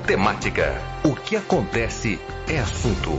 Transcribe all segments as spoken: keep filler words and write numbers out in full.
temática. O que acontece é assunto.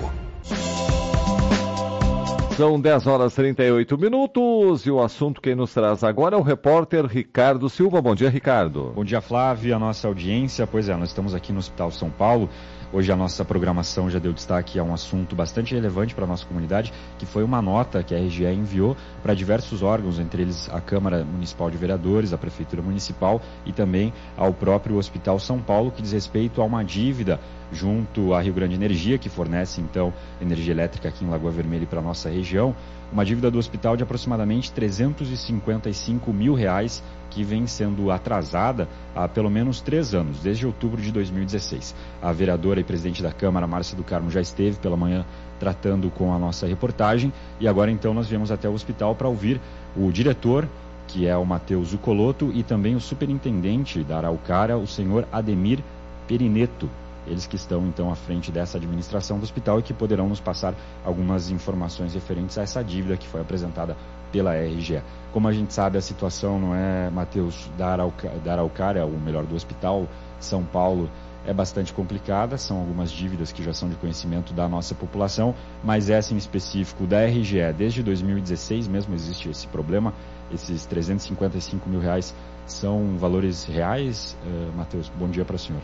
São dez horas e trinta e oito minutos e o assunto que nos traz agora é o repórter Ricardo Silva. Bom dia, Ricardo. Bom dia, Flávio, a nossa audiência. Pois é, nós estamos aqui no Hospital São Paulo. Hoje a nossa programação já deu destaque a um assunto bastante relevante para a nossa comunidade, que foi uma nota que a R G E enviou para diversos órgãos, entre eles a Câmara Municipal de Vereadores, a Prefeitura Municipal e também ao próprio Hospital São Paulo, que diz respeito a uma dívida junto à Rio Grande Energia, que fornece então energia elétrica aqui em Lagoa Vermelha e para a nossa região, uma dívida do hospital de aproximadamente trezentos e cinquenta e cinco mil reais, que vem sendo atrasada há pelo menos três anos, desde outubro de dois mil e dezesseis. A vereadora e presidente da Câmara, Márcia do Carmo, já esteve pela manhã tratando com a nossa reportagem e agora então nós viemos até o hospital para ouvir o diretor, que é o Matheus Zucoloto, e também o superintendente da Araucária, o senhor Ademir Perineto. Eles que estão então à frente dessa administração do hospital e que poderão nos passar algumas informações referentes a essa dívida que foi apresentada pela R G E. Como a gente sabe, a situação não é, Matheus, da, Arauca, da Araucária, ou melhor, do Hospital São Paulo, é bastante complicada. São algumas dívidas que já são de conhecimento da nossa população, mas essa em específico da R G E, desde dois mil e dezesseis mesmo existe esse problema. Esses trezentos e cinquenta e cinco mil reais são valores reais. Uh, Matheus, bom dia para o senhor.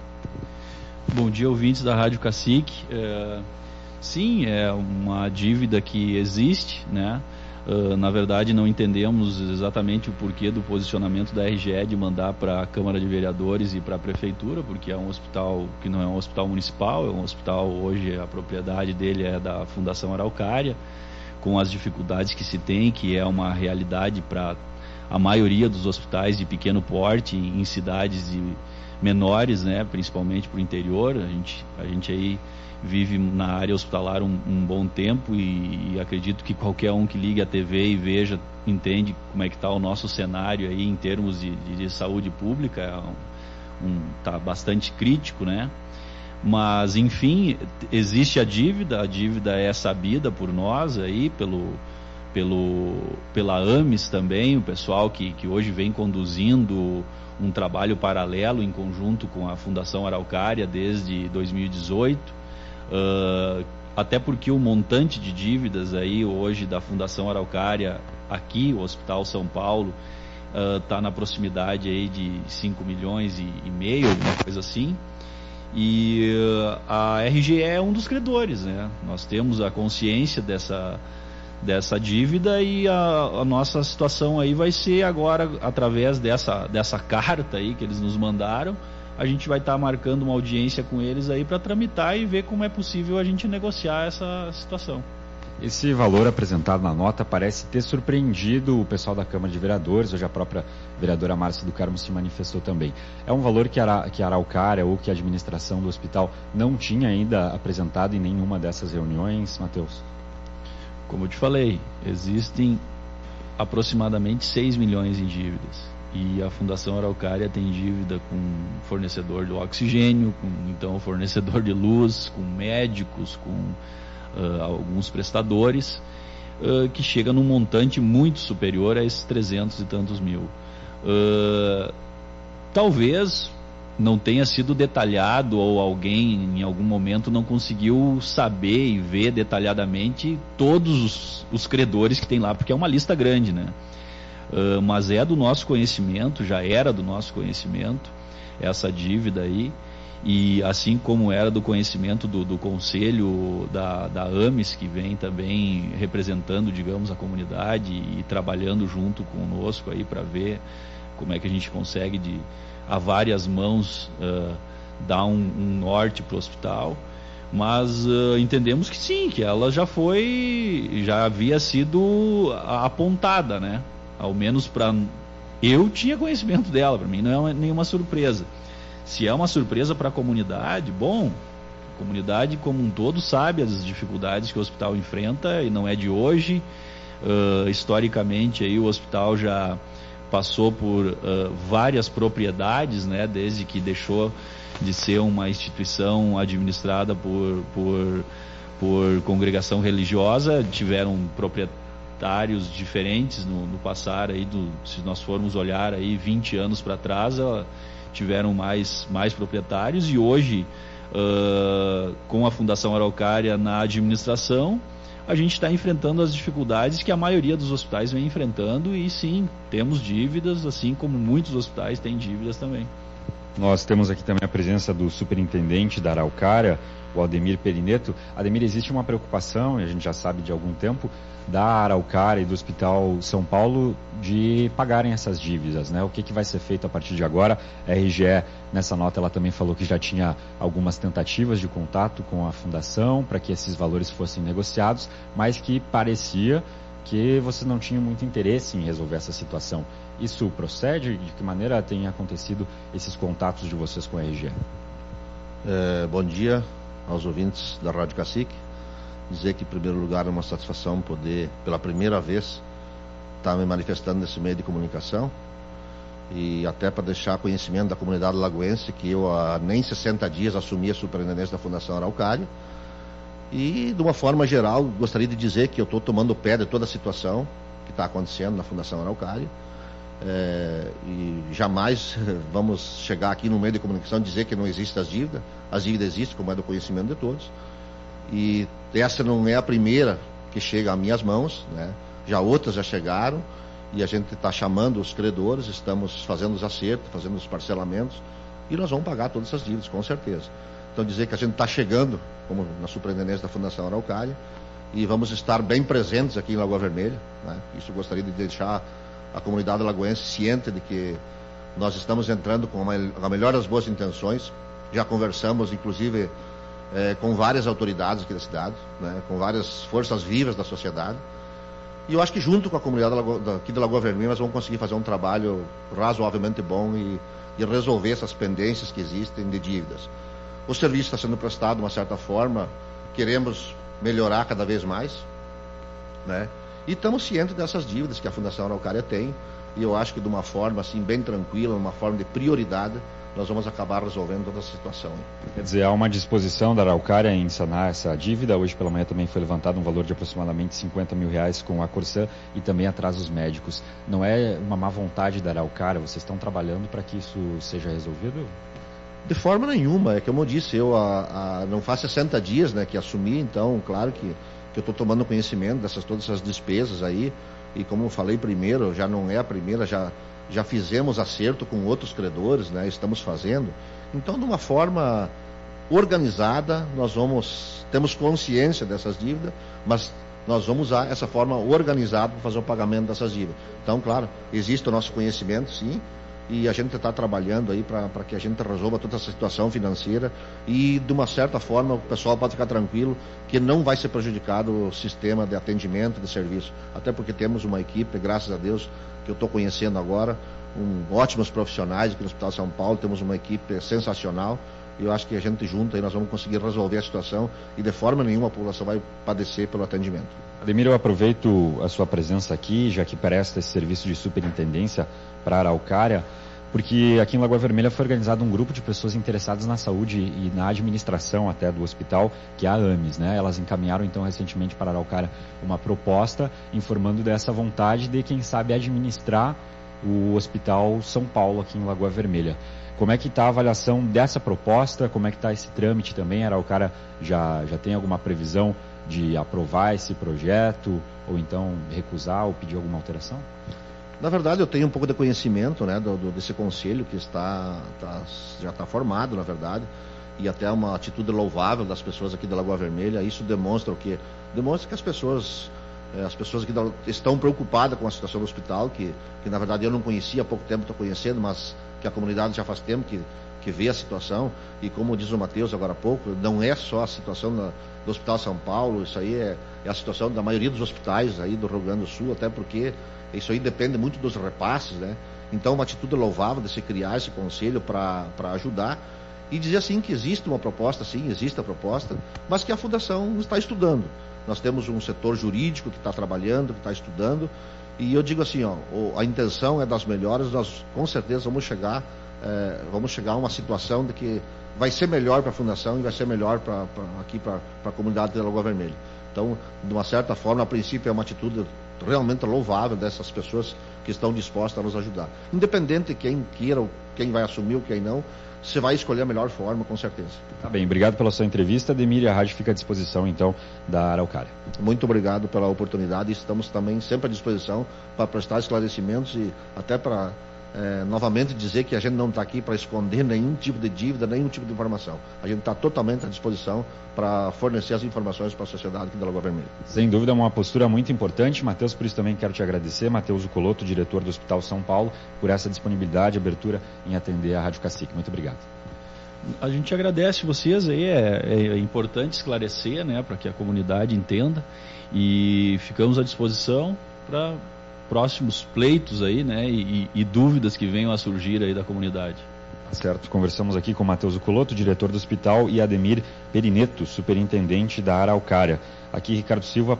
Bom dia, ouvintes da Rádio Cacique. É, sim, é uma dívida que existe, né? Uh, na verdade, não entendemos exatamente o porquê do posicionamento da R G E de mandar para a Câmara de Vereadores e para a Prefeitura, porque é um hospital que não é um hospital municipal, é um hospital, hoje a propriedade dele é da Fundação Araucária, com as dificuldades que se tem, que é uma realidade para a maioria dos hospitais de pequeno porte em cidades de menores, né, principalmente para o interior. A gente, a gente aí vive na área hospitalar um, um bom tempo e, e acredito que qualquer um que ligue a T V e veja, entende como é que está o nosso cenário aí em termos de, de, de saúde pública. É um, um, tá bastante crítico, né? Mas, enfim, existe a dívida, a dívida é sabida por nós aí, pelo, pelo, pela AMES também, o pessoal que, que hoje vem conduzindo um trabalho paralelo em conjunto com a Fundação Araucária desde dois mil e dezoito, uh, até porque o montante de dívidas aí hoje da Fundação Araucária aqui, o Hospital São Paulo, está uh, na proximidade aí de cinco milhões e, e meio, alguma coisa assim, e uh, a R G E é um dos credores, né? Nós temos a consciência dessa dessa dívida e a, a nossa situação aí vai ser agora, através dessa, dessa carta aí que eles nos mandaram, a gente vai estar tá marcando uma audiência com eles aí para tramitar e ver como é possível a gente negociar essa situação. Esse valor apresentado na nota parece ter surpreendido o pessoal da Câmara de Vereadores. Hoje a própria vereadora Márcia do Carmo se manifestou também. É um valor que a, que a Araucária ou que a administração do hospital não tinha ainda apresentado em nenhuma dessas reuniões, Matheus? Como eu te falei, existem aproximadamente seis milhões em dívidas. E a Fundação Araucária tem dívida com fornecedor do oxigênio, com então fornecedor de luz, com médicos, com uh, alguns prestadores, uh, que chega num montante muito superior a esses trezentos e tantos mil. Uh, talvez não tenha sido detalhado ou alguém em algum momento não conseguiu saber e ver detalhadamente todos os, os credores que tem lá, porque é uma lista grande, né? Uh, mas é do nosso conhecimento, já era do nosso conhecimento essa dívida aí, e assim como era do conhecimento do, do conselho da, da AMES, que vem também representando, digamos, a comunidade e trabalhando junto conosco aí para ver como é que a gente consegue de a várias mãos uh, dar um, um norte para o hospital, mas uh, entendemos que sim, que ela já foi, já havia sido apontada, né? Ao menos para eu tinha conhecimento dela, para mim não é nenhuma surpresa. Se é uma surpresa para a comunidade, bom, a comunidade como um todo sabe as dificuldades que o hospital enfrenta e não é de hoje. Uh, historicamente aí o hospital já passou por uh, várias propriedades, né, desde que deixou de ser uma instituição administrada por, por, por congregação religiosa. Tiveram proprietários diferentes no, no passar aí, do, se nós formos olhar aí vinte anos para trás, uh, tiveram mais, mais proprietários, e hoje uh, com a Fundação Araucária na administração, a gente está enfrentando as dificuldades que a maioria dos hospitais vem enfrentando e sim, temos dívidas, assim como muitos hospitais têm dívidas também. Nós temos aqui também a presença do superintendente da Araucária, o Ademir Perineto. Ademir, existe uma preocupação, e a gente já sabe de algum tempo, da Araucária e do Hospital São Paulo de pagarem essas dívidas, né? O que, que vai ser feito a partir de agora? A R G E, nessa nota, ela também falou que já tinha algumas tentativas de contato com a Fundação para que esses valores fossem negociados, mas que parecia que você não tinha muito interesse em resolver essa situação. Isso procede? De que maneira tem acontecido esses contatos de vocês com a R G E? É, bom dia aos ouvintes da Rádio Cacique. Dizer que, em primeiro lugar, é uma satisfação poder, pela primeira vez, estar me manifestando nesse meio de comunicação e até para deixar conhecimento da comunidade lagoense que eu há nem sessenta dias assumi a superintendência da Fundação Araucária e, de uma forma geral, gostaria de dizer que eu estou tomando o pé de toda a situação que está acontecendo na Fundação Araucária. É, e jamais vamos chegar aqui no meio de comunicação e dizer que não existem as dívidas. As dívidas existem, como é do conhecimento de todos. E essa não é a primeira que chega às minhas mãos, né? Já outras já chegaram e a gente está chamando os credores, estamos fazendo os acertos, fazendo os parcelamentos e nós vamos pagar todas essas dívidas, com certeza. Então dizer que a gente está chegando, como na superintendência da Fundação Araucária, e vamos estar bem presentes aqui em Lagoa Vermelha, né? Isso eu gostaria de deixar a comunidade lagoense ciente de que nós estamos entrando com a melhor das boas intenções. Já conversamos, inclusive, é, com várias autoridades aqui da cidade, né, com várias forças vivas da sociedade. E eu acho que junto com a comunidade aqui de Lagoa Vermelha nós vamos conseguir fazer um trabalho razoavelmente bom e, e resolver essas pendências que existem de dívidas. O serviço está sendo prestado de uma certa forma, queremos melhorar cada vez mais, né? E estamos cientes dessas dívidas que a Fundação Araucária tem, e eu acho que de uma forma assim bem tranquila, uma forma de prioridade, nós vamos acabar resolvendo toda essa situação. Quer dizer, há uma disposição da Araucária em sanar essa dívida. Hoje pela manhã também foi levantado um valor de aproximadamente cinquenta mil reais com a Corsã e também atrasos médicos. Não é uma má vontade da Araucária, vocês estão trabalhando para que isso seja resolvido? De forma nenhuma, é como eu disse, eu a, a, não faz sessenta dias, né, que assumi, então claro que, que eu estou tomando conhecimento dessas todas essas despesas aí, e como eu falei primeiro, já não é a primeira, já, já fizemos acerto com outros credores, né, estamos fazendo. Então, de uma forma organizada, nós vamos, temos consciência dessas dívidas, mas nós vamos usar essa forma organizada para fazer o pagamento dessas dívidas. Então, claro, existe o nosso conhecimento, sim, e a gente está trabalhando aí para que a gente resolva toda essa situação financeira e, de uma certa forma, o pessoal pode ficar tranquilo que não vai ser prejudicado o sistema de atendimento, de serviço. Até porque temos uma equipe, graças a Deus, que eu estou conhecendo agora, um, ótimos profissionais aqui no Hospital São Paulo, temos uma equipe sensacional e eu acho que a gente junto aí nós vamos conseguir resolver a situação e de forma nenhuma a população vai padecer pelo atendimento. Ademir, eu aproveito a sua presença aqui, já que presta esse serviço de superintendência para a Araucária, porque aqui em Lagoa Vermelha foi organizado um grupo de pessoas interessadas na saúde e na administração até do hospital, que é a AMES, né? Elas encaminharam então recentemente para a Araucária uma proposta informando dessa vontade de, quem sabe, administrar o Hospital São Paulo aqui em Lagoa Vermelha. Como é que está a avaliação dessa proposta? Como é que está esse trâmite também? A Araucária já, já tem alguma previsão de aprovar esse projeto, ou então recusar ou pedir alguma alteração? Na verdade, eu tenho um pouco de conhecimento, né, do, do, desse conselho que está, tá, já está formado, na verdade, e até uma atitude louvável das pessoas aqui da Lagoa Vermelha. Isso demonstra o quê? Demonstra que as pessoas, eh, as pessoas aqui da, estão preocupadas com a situação do hospital, que, que na verdade eu não conhecia há pouco tempo, estou conhecendo, mas que a comunidade já faz tempo que, que vê a situação. E como diz o Matheus agora há pouco, não é só a situação na, do Hospital São Paulo, isso aí é, é a situação da maioria dos hospitais aí do Rio Grande do Sul, até porque isso aí depende muito dos repasses, né? Então, uma atitude louvável de se criar esse conselho para ajudar e dizer assim que existe uma proposta, sim, existe a proposta, mas que a Fundação está estudando. Nós temos um setor jurídico que está trabalhando, que está estudando, e eu digo assim, ó, a intenção é das melhores, nós com certeza vamos chegar, é, vamos chegar a uma situação de que vai ser melhor para a Fundação e vai ser melhor pra, pra, aqui para a comunidade de Lagoa Vermelha. Então, de uma certa forma, a princípio é uma atitude realmente louvável dessas pessoas que estão dispostas a nos ajudar. Independente de quem queira, quem vai assumir ou quem não, você vai escolher a melhor forma, com certeza. Tá bem, obrigado pela sua entrevista, Ademir, e a rádio fica à disposição, então, da Araucária. Muito obrigado pela oportunidade, estamos também sempre à disposição para prestar esclarecimentos e até para, é, novamente, dizer que a gente não está aqui para esconder nenhum tipo de dívida, nenhum tipo de informação. A gente está totalmente à disposição para fornecer as informações para a sociedade aqui da Lagoa Vermelha. Sem dúvida, é uma postura muito importante. Matheus, por isso também quero te agradecer. Matheus Ucoloto, diretor do Hospital São Paulo, por essa disponibilidade, abertura em atender a Rádio Cacique. Muito obrigado. A gente agradece vocês aí, é, é importante esclarecer, né, para que a comunidade entenda, e ficamos à disposição para próximos pleitos aí, né, e, e dúvidas que venham a surgir aí da comunidade. Certo, conversamos aqui com Matheus Ucoloto, diretor do hospital, e Ademir Perineto, superintendente da Araucária. Aqui Ricardo Silva.